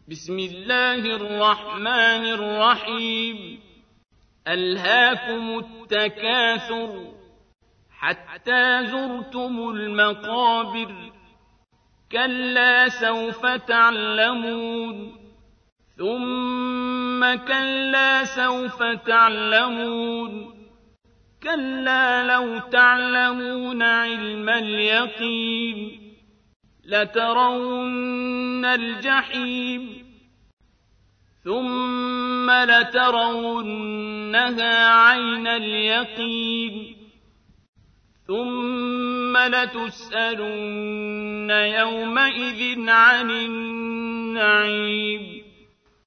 بسم الله الرحمن الرحيم ألهاكم التكاثر حتى زرتم المقابر كلا سوف تعلمون ثم كلا سوف تعلمون كلا لو تعلمون علم اليقين لترون الجحيم ثم لترونها عين اليقين ثم لتسألن يومئذ عن النعيم